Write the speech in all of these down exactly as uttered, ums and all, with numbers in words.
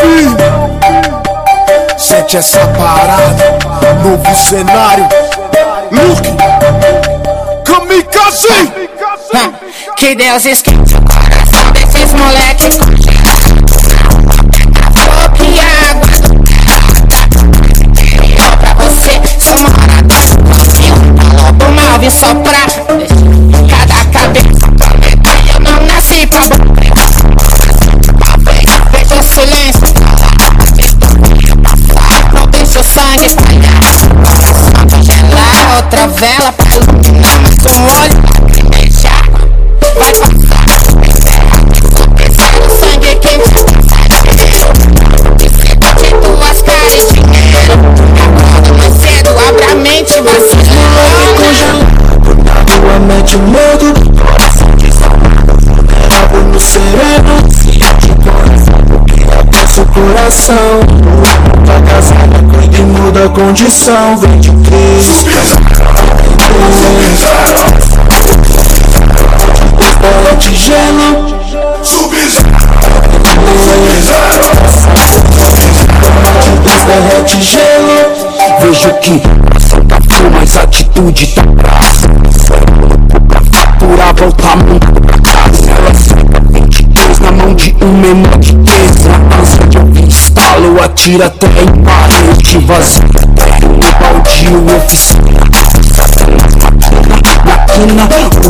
filho. Sente essa parada, novo cenário. Luke, Kamikaze. Que Deus esquece o coração desses moleques. Que água pra você, sou morada. Lobo mal vim soprar cada cabeça. Eu não nasci pra morrer. Veja o silêncio, não deixa o sangue espalhar. Coração congelar, outra vela pra iluminar. Mas um olho pra deixar. Vai passar, o sangue quente. De duas caras e dinheiro. Acorda mais cedo, abre a mente, vacila. Na rua mete medo, coração desalmado, vulnerável no sereno. De coração, porque aquece o coração. Tá casada, cuida e muda a condição. Vem de Cristo. De gelo, derrete gelo. Vejo que ação tá frio, mas atitude tá praça. Pra faturar, voltar mundo pra casa. Ela senta vinte e dois na mão de um menor de treze. Na dança de ouvir estalo, atira até em parede vazia. No baldio oficina, na quina, o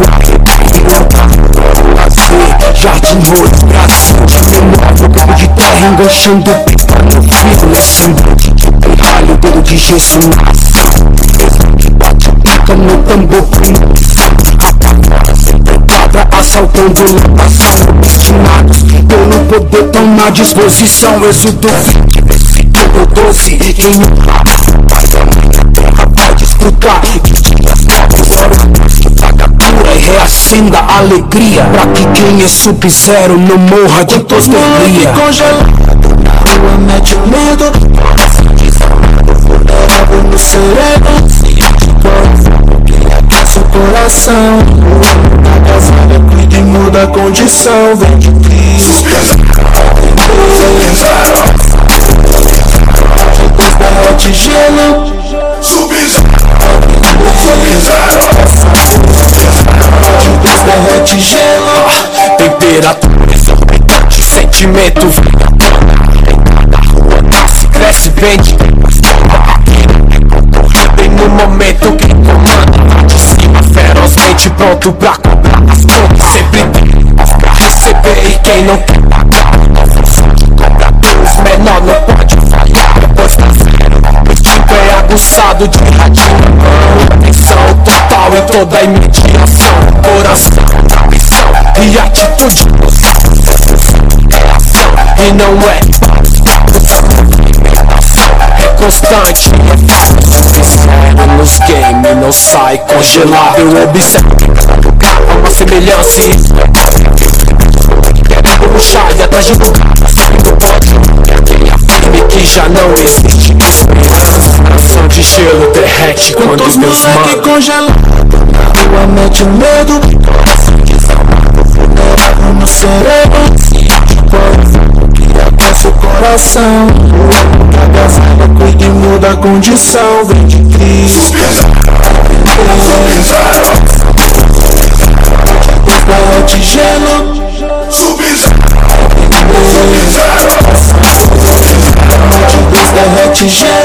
Jardim Rose, Brasil, imóvel, campo de terra, enganchando pipa no fio. Nesse monte de pirralho, dedo de gesso nasce. Mesmo que bate pica no tambor, apavora sempre quadra, assaltando lotação. Obstinados pelo poder, tão na disposição. Êxodo vinte, versículo doze. Quem não rapa, pai da minha terra vai desfrutar de dias novos, horas que paga pura e reacenda a alegria. Pra que quem é sub-zero não morra de hipotermia. Congelado na rua mete medo, coração desalmado, vulnerável no sereno. De coração, porque aquece o coração. Tá casada, cuida e muda a condição. Vem de Cristo. Derrete gelo, derrete gelo. Temperatura exorbitante, sentimento da rua nasce, cresce, vende. Bem no momento quem comanda lá de cima, ferozmente pronto pra cobrar as contas. Sempre tem pra receber e quem não quer pagar a função de cobradores menor não pode falhar. Depois tá zero, o instinto é aguçado de radinho. Atenção total em toda a imediação. Coração, ambição e atitude. É ação e não é é constante, é zero nos games, não sai congelado. Eu observo uma semelhança e quero puxar e atrás de um lugar. Não pode, quem afirme que já não existe esperança. Coração de gelo derrete quando os meus manos congelado na rua mete medo, coração desalmado, vulnerável no sereno. De coração, que aquece o coração. Tá casada, cuida e muda a condição. Vem de Cristo. Derrete gelo, derrete gelo.